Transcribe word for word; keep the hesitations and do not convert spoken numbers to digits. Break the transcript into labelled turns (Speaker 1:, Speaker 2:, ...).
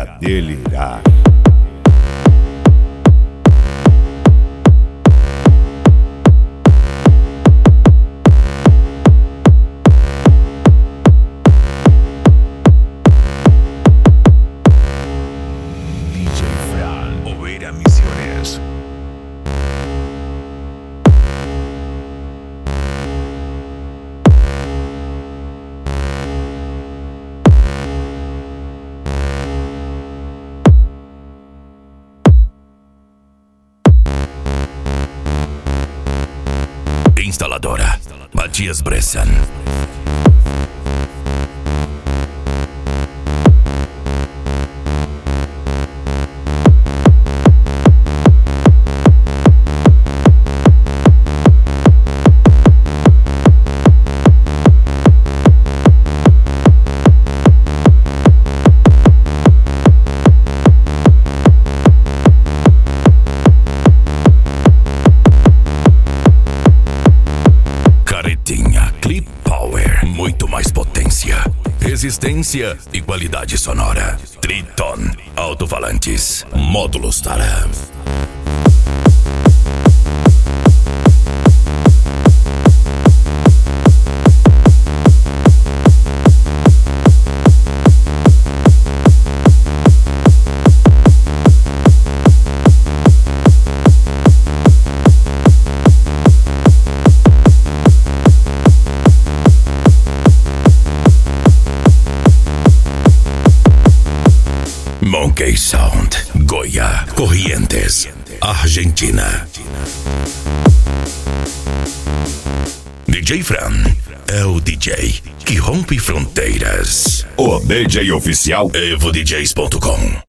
Speaker 1: delirar.
Speaker 2: D J Fran, Oveira Misiones.
Speaker 3: Instaladora Matias Bressan. Clip Power, muito mais potência, resistência e qualidade sonora. Triton Alto-falantes, módulos Taram. Monkey Sound, Goya, Corrientes, Argentina. D J Fran é o D J que rompe fronteiras.
Speaker 1: O D J oficial
Speaker 3: evo d js ponto com